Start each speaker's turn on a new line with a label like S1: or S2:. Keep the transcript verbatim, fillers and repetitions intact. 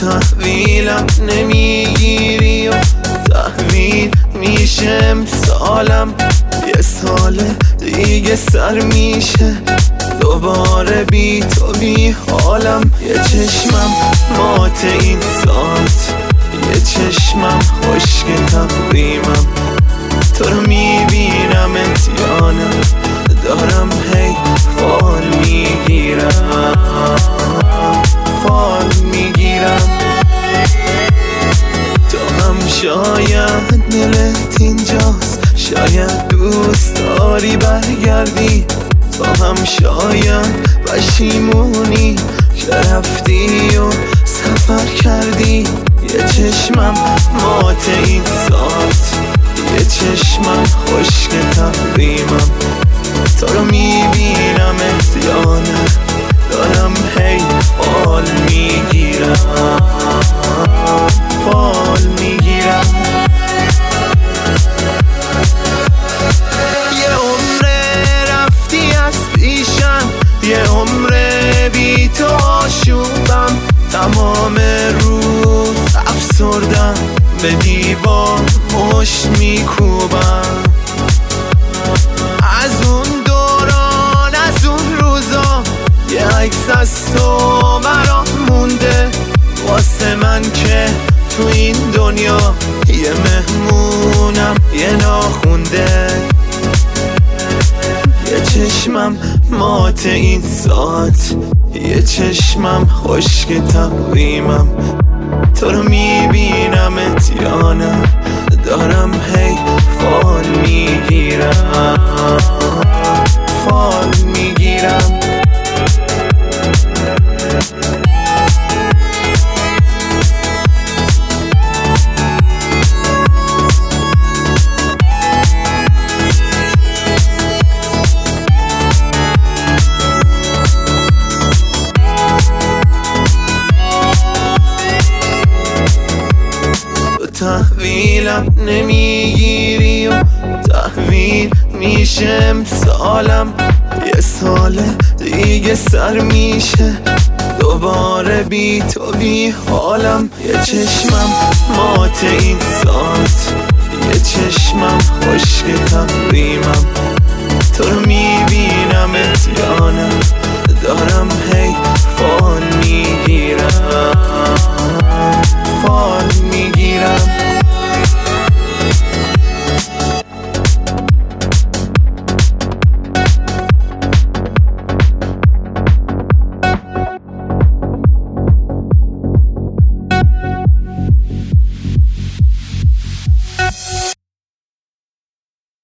S1: تحویلم نمیگیری و تحویل میشه امسالم. یه سال دیگه سر میشه دوباره بی تو بی حالم. یه چشمم مات این ساعت، یه چشمم خشک تقویمم. تو رو میبینم یا دارم هی فال میگیرم فال میگیرم. تو هم شاید دلت اینجاست، شاید دوست داری برگردی. تو هم شاید پشیمونی که رفتی و سفر کردی. یه چشمم مات این ساعت، یه چشمم خشک تقویمم. تو رو میبینم یا نه دارم هی فال میگیرم فال میگیرم. یه عمر رفتی از پیشم، یه عمر بی تو آشوبم. تمام روز افسردم، به دیوار مشت میکوبم. از اون دوران از اون روزا یه عکس از تو برام مونده، واسه من که تو این دنیا یه مهمونم یه ناخونده. یه چشمم مات این ساعت، یه چشمم خشک تقویمم. تو رو میبینم یا نه دارم هی فال میگیرم فال میگیرم. تحویلم نمیگیری و تحویل میشه امسالم. یه سال دیگه سر میشه دوباره بی تو بی حالم. یه چشمم مات این ساعت، یه چشمم خشک تقویمم.